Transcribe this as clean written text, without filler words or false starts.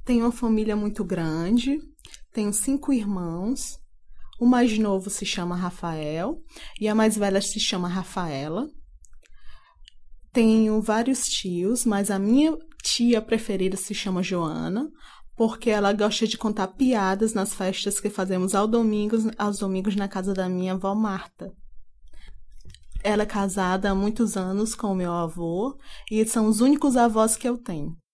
Tenho uma família muito grande, tenho 5 irmãos. O mais novo se chama Rafael e a mais velha se chama Rafaela. Tenho vários tios, mas a minha tia preferida se chama Joana, porque ela gosta de contar piadas nas festas que fazemos aos domingos na casa da minha avó Marta. Ela é casada há muitos anos com o meu avô e são os únicos avós que eu tenho.